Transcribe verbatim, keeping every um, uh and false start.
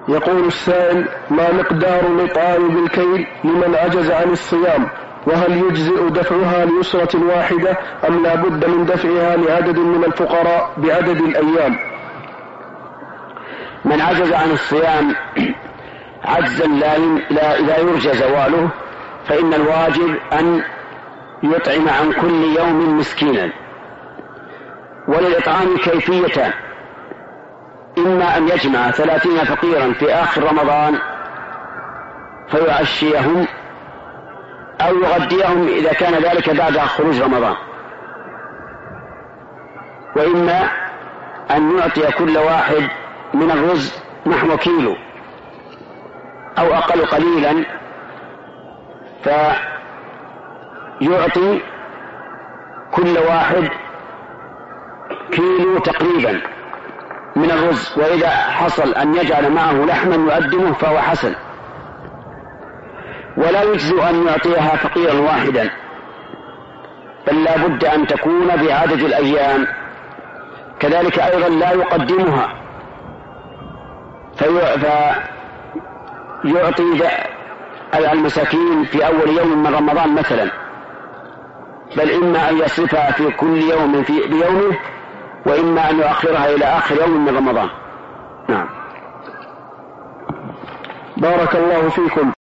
يقول السائل: ما مقدار الإطعام بالكيل لمن عجز عن الصيام؟ وهل يجزئ دفعها لأسرة واحدة أم لا بد من دفعها لعدد من الفقراء بعدد الأيام؟ من عجز عن الصيام عجزا لا, لا, لا يرجى زواله فإن الواجب أن يطعم عن كل يوم مسكينا. وللإطعام كيفيتان: إما أن يجمع ثلاثين فقيرا في آخر رمضان فيعشيهم، أو يغديهم إذا كان ذلك بعد خروج رمضان، وإما أن يعطي كل واحد من الرز نحو كيلو أو أقل قليلا، فيعطي كل واحد كيلو تقريبا من الرز، وإذا حصل أن يجعل معه لحما يقدمه فهو حسن. ولا يجزئ أن يعطيها فقيرا واحدا، بل لا بد أن تكون بعدد الأيام. كذلك أيضا لا يقدمها فيعطي المساكين في أول يوم من رمضان مثلا، بل إما أن يصرفها في كل يوم في بيومه، وإما أن يؤخرها إلى آخر يوم من رمضان. نعم. بارك الله فيكم.